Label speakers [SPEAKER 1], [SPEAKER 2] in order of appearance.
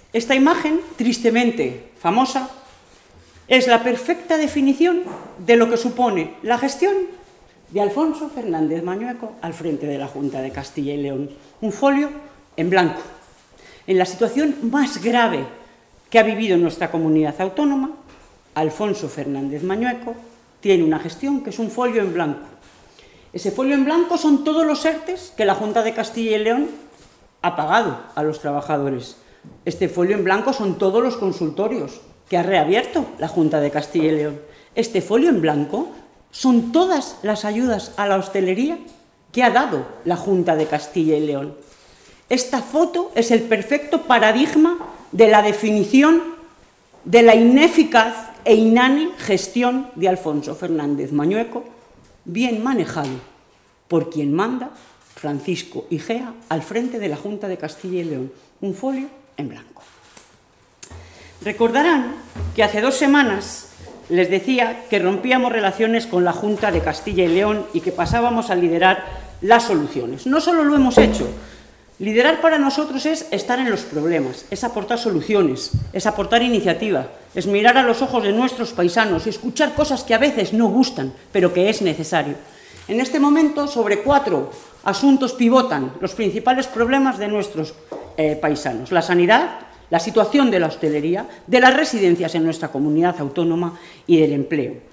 [SPEAKER 1] Esta imagen, tristemente famosa, es la perfecta definición de lo que supone la gestión de Alfonso Fernández Mañueco al frente de la Junta de Castilla y León. Un folio en blanco. En la situación más grave que ha vivido nuestra comunidad autónoma, Alfonso Fernández Mañueco tiene una gestión que es un folio en blanco. Ese folio en blanco son todos los ERTEs que la Junta de Castilla y León ha pagado a los trabajadores. Este folio en blanco son todos los consultorios que ha reabierto la Junta de Castilla y León. Este folio en blanco son todas las ayudas a la hostelería que ha dado la Junta de Castilla y León. Esta foto es el perfecto paradigma de la definición de la ineficaz e inane gestión de Alfonso Fernández Mañueco, bien manejado por quien manda, Francisco Igea, al frente de la Junta de Castilla y León. Un folio en blanco. Recordarán que hace 2 semanas les decía que rompíamos relaciones con la Junta de Castilla y León y que pasábamos a liderar las soluciones. No solo lo hemos hecho. Liderar para nosotros es estar en los problemas, es aportar soluciones, es aportar iniciativa, es mirar a los ojos de nuestros paisanos y escuchar cosas que a veces no gustan, pero que es necesario. En este momento, sobre 4 asuntos pivotan los principales problemas de nuestros paisanos: la sanidad, la situación de la hostelería, de las residencias en nuestra comunidad autónoma y del empleo.